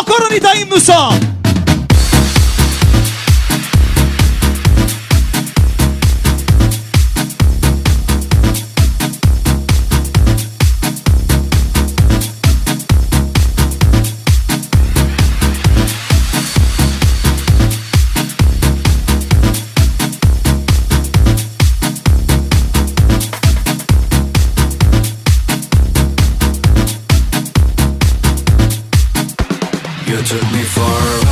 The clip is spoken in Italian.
心にタイムさ。 You took me for